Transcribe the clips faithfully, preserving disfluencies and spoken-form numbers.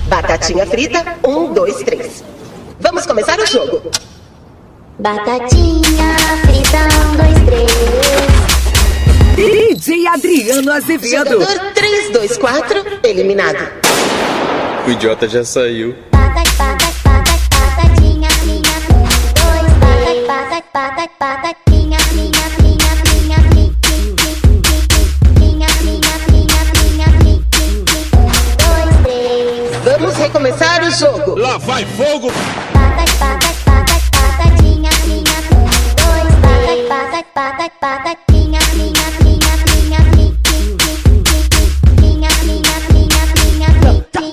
Batatinha frita, um, dois, três. Vamos começar o jogo. Batatinha frita, um, dois, três. D J Adriano Azevedo. Jogador três, dois, quatro, eliminado. O idiota já saiu. Batat, batat, batat, batatinha, minha, dois, batat, batat, batat, batatinha, minha, minha, minha, minha, minha, minha, minha, minha, dois, três. Vamos recomeçar o jogo. Lá vai fogo! Batat, batat, batat, batatinha, minha, dois, batat, batat, batat, batatinha, minha, minha, minha, minha, minha, minha, minha, minha, dois, três.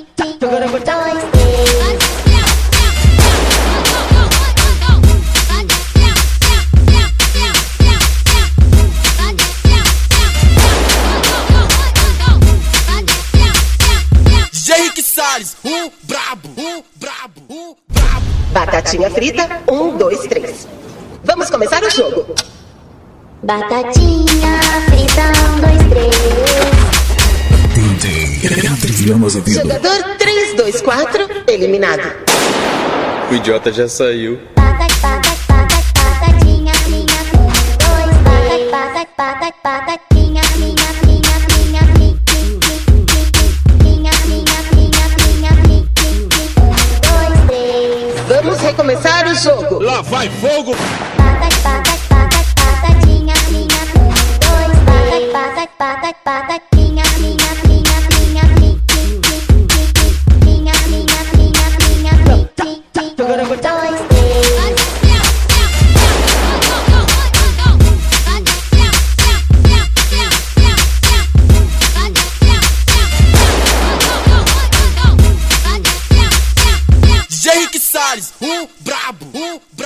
Henrique Salles, um brabo, um brabo, um brabo. Batatinha frita, um, dois, três. Vamos começar o jogo. Batatinha frita, um, dois, três. D J Adriano Azevedo. Jogador três, dois, quatro, eliminado. O idiota já saiu. Batat, batat, batat, batatinha, minha, dois, batat, batat, batat, batatinha, minha, minha, minha, minha, minha, minha, minha, minha, dois, três. Vamos recomeçar o jogo. Lá vai fogo! Batat, batat, batat, batatinha, minha, dois, batat, batat, batat, batatinha, minha, minha, minha, minha, minha, minha, minha, minha, dois, três. Henrique Salles, um brabo, um brabo.